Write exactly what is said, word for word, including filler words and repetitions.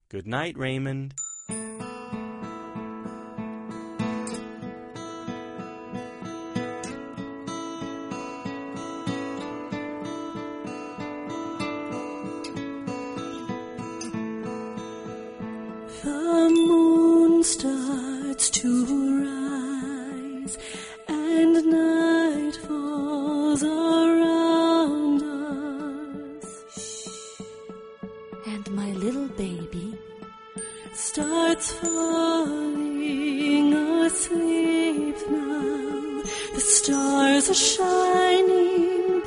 Good night, Raymond. The moon starts to rise, and night falls around us. And my little baby starts falling asleep now. The stars are shining